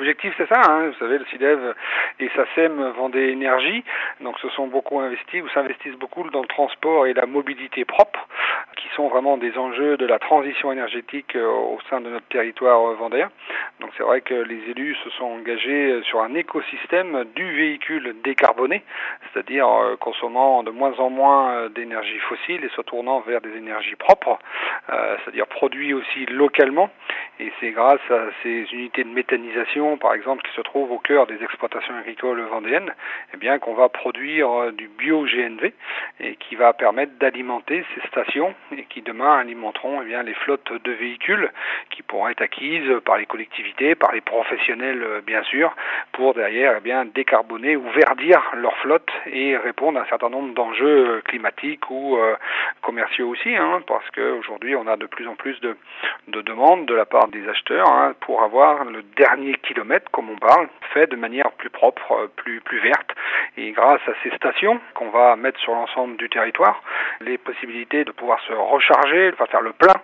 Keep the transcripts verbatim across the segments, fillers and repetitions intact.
l'objectif c'est ça, hein. Vous savez, le SIDEV et SACEM Vendée Énergie, donc se sont beaucoup investis ou s'investissent beaucoup dans le transport et la mobilité propre, qui sont vraiment des enjeux de la transition énergétique au sein de notre territoire vendéen. Donc c'est vrai que les élus se sont engagés sur un écosystème du véhicule décarboné, c'est-à-dire consommant de moins en moins d'énergie fossile et se tournant vers des énergies propres, euh, c'est-à-dire produits aussi localement. Et c'est grâce à ces unités de méthanisation, par exemple, qui se trouvent au cœur des exploitations agricoles vendéennes, eh bien, qu'on va produire du bio-G N V et qui va permettre d'alimenter ces stations et qui demain alimenteront eh bien, les flottes de véhicules qui pourront être acquises par les collectivités, par les professionnels, bien sûr, pour derrière eh bien, décarboner ou verdir leur flotte et répondre à un certain nombre d'enjeux climatiques ou euh, commerciaux aussi, hein, parce qu'aujourd'hui, on a de plus en plus de, de demandes de la part des acheteurs hein, pour avoir le dernier kilomètre, comme on parle, fait de manière plus propre, plus plus verte. Et grâce à ces stations qu'on va mettre sur l'ensemble du territoire, les possibilités de pouvoir se recharger, de faire le plein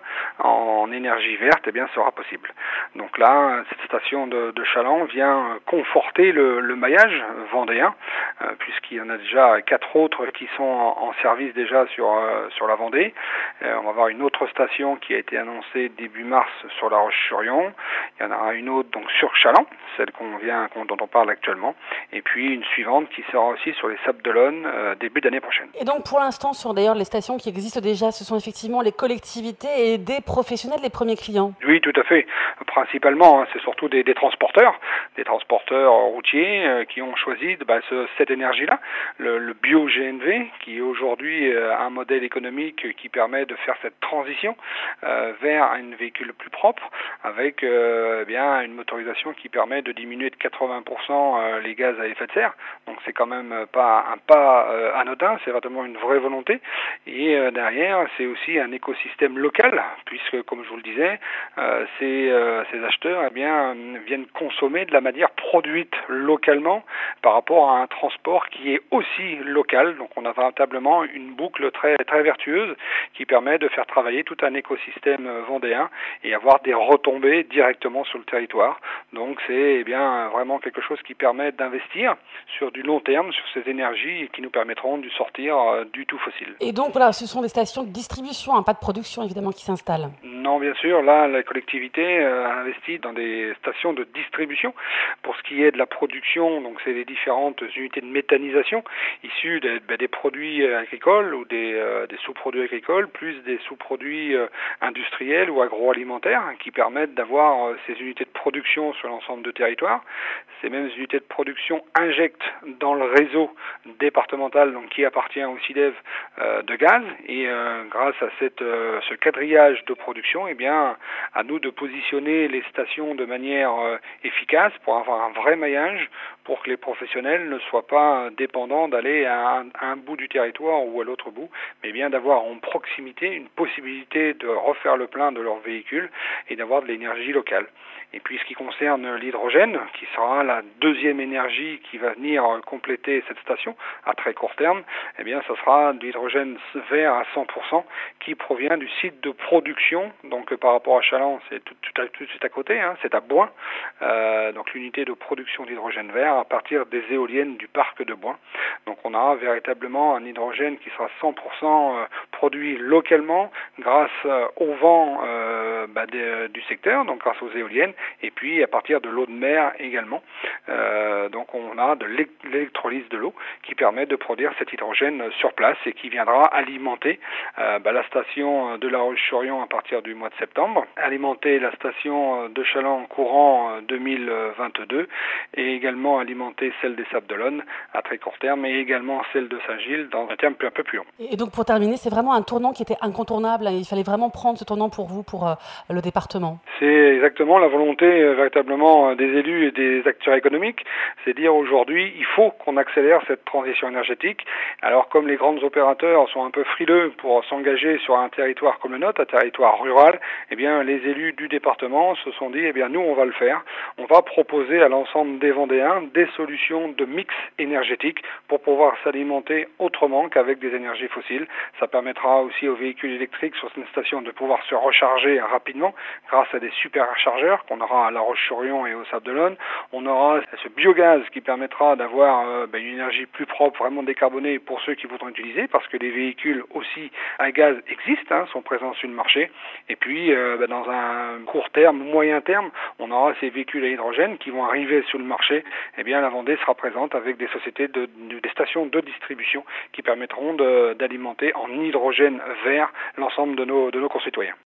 en énergie verte, eh bien, sera possible. Donc là, cette station de, de Chaland vient conforter le, le maillage vendéen, euh, puisqu'il y en a déjà quatre autres qui sont en, en service déjà sur euh, sur la Vendée. Euh, on va avoir une autre station qui a été annoncée début mars sur La Roche-sur-Yon. Il y en aura une autre donc sur Chaland, celle qu'on vient, dont on parle actuellement, et puis une suivante qui sera aussi sur les Sables d'Olonne euh, début d'année prochaine. Et donc pour l'instant, sur d'ailleurs les stations qui existent déjà, ce sont effectivement les collectivités et des professionnels les premiers clients. Oui, tout à fait. Principalement, hein, c'est surtout des, des transporteurs, des transporteurs routiers euh, qui ont choisi bah, ce, cette énergie-là, le, le bio-G N V, qui est aujourd'hui euh, un modèle économique qui permet de faire cette transition euh, vers un véhicule plus propre, avec euh, eh bien une motorisation qui permet de diminuer de quatre-vingts pour cent euh, les gaz à effet de serre. Donc c'est quand même pas un pas euh, anodin, c'est vraiment une vraie volonté. Et euh, derrière, c'est aussi un écosystème local, puisque comme je vous le disais, euh, ces, euh, ces acheteurs eh bien viennent consommer de la manière produite localement par rapport à un transport qui est aussi local. Donc on a véritablement une boucle très très vertueuse qui permet de faire travailler tout un écosystème vendéen et avoir des retombées directement sur le territoire. Donc c'est eh bien vraiment quelque chose qui permet d'investir sur du long terme sur ces énergies qui nous permettront de sortir euh, du tout fossile. Et donc voilà, ce sont des stations de distribution, hein, pas de production évidemment qui s'installent. Non, bien sûr, là la collectivité euh, a investi dans des stations de distribution. Pour ce qui est de la production, donc c'est les différentes unités de méthanisation issues des, ben, des produits agricoles ou des, euh, des sous-produits agricoles, plus des sous-produits euh, industriels ou agroalimentaires qui permettent d'avoir euh, ces unités de production sur l'ensemble du territoire. Ces mêmes unités de production injectent dans le réseau départemental donc qui appartient au SIDEV euh, de gaz et euh, grâce à cette, euh, ce quadrillage de production, eh bien, à nous de positionner les stations de manière euh, efficace pour avoir un vrai maillage pour que les professionnels ne soient pas dépendants d'aller à un, à un bout du territoire ou à l'autre bout, mais bien d'avoir en proximité une possibilité de refaire le plein de leur véhicule et d'avoir de l'énergie locale. Et puis ce qui concerne l'hydrogène, qui sera la deuxième énergie qui va venir compléter cette station à très court terme, eh bien ça sera de l'hydrogène vert à cent pour cent qui provient du site de production. Donc par rapport à Chaland, c'est tout, tout, tout de suite à côté, hein, c'est à Boin, euh, donc l'unité de production d'hydrogène vert à partir des éoliennes du parc de Boin. Donc on aura véritablement un hydrogène qui sera cent pour cent produit localement grâce au vent euh, bah, de, du secteur, donc grâce aux éoliennes, et puis à partir de l'eau de mer également. Euh, donc on a de l'électrolyse de l'eau qui permet de produire cet hydrogène sur place et qui viendra alimenter euh, bah, la station de La Roche-sur-Yon à partir du mois de septembre, alimenter la station de Chaland courant deux mille vingt-deux et également alimenter celle des Sables d'Olonne à très court terme et également celle de Saint-Gilles dans un terme un peu plus long. Et donc pour terminer, c'est vraiment un tournant qui était incontournable. Il fallait vraiment prendre ce tournant pour vous, pour euh, le département. C'est exactement la volonté euh, véritablement des élus et des acteurs économiques. C'est dire aujourd'hui, il faut qu'on accélère cette transition énergétique. Alors comme les grands opérateurs sont un peu frileux pour s'engager sur un territoire comme le nôtre, un territoire rural, eh bien les élus du département se sont dit, eh bien nous on va le faire. On va proposer à l'ensemble des Vendéens des solutions de mix énergétique pour pouvoir s'alimenter autrement qu'avec des énergies fossiles. Ça permettra permettra aussi aux véhicules électriques sur une station de pouvoir se recharger rapidement grâce à des superchargeurs qu'on aura à La Roche-sur-Yon et au Sable d'Olonne. On aura ce biogaz qui permettra d'avoir euh, ben, une énergie plus propre, vraiment décarbonée pour ceux qui voudront utiliser, parce que les véhicules aussi à gaz existent, hein, sont présents sur le marché. Et puis, euh, ben, dans un court terme, moyen terme, on aura ces véhicules à hydrogène qui vont arriver sur le marché. Eh bien, la Vendée sera présente avec des sociétés, de, de, des stations de distribution qui permettront de, d'alimenter en hydrogène vert l'ensemble de nos, de nos concitoyens.